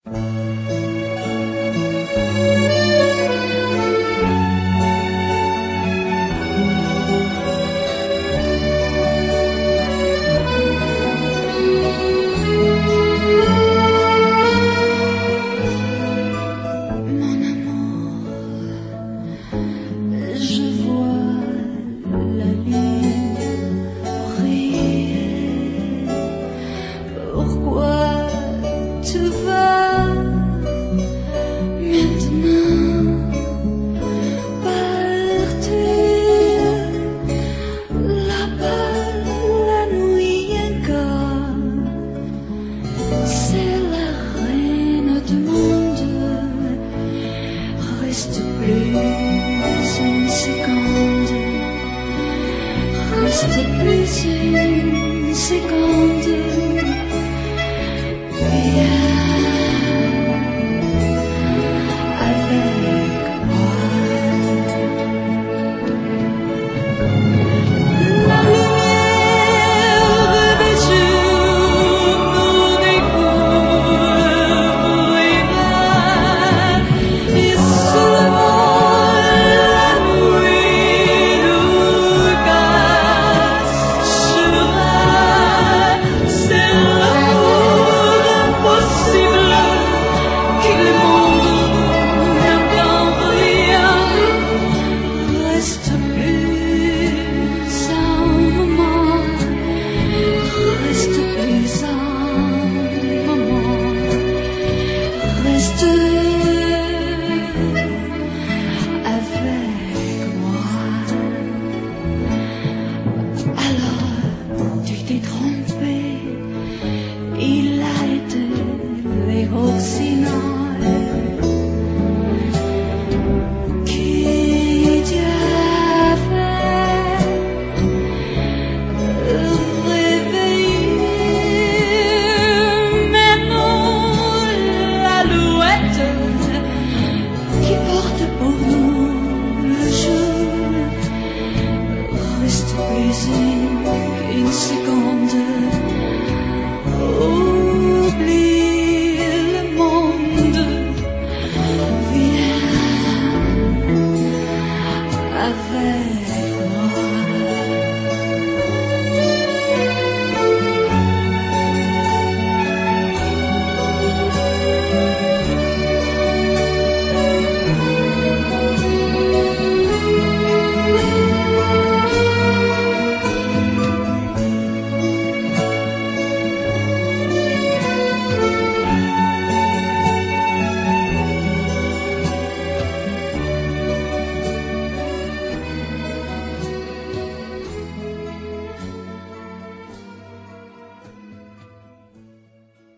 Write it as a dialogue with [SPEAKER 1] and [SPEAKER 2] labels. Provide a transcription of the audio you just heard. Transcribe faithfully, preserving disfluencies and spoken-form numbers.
[SPEAKER 1] Reste plus une seconde, reste plus une seconde, viens avec moi. La lumière des jours nous découvrira et seulement la nuit nous cachera. C'est l'amour impossible qui le monde n'attend rien. Reste plus un moment, reste plus un moment, reste avec moi. Alors tu t'es trompé, il a été les hauts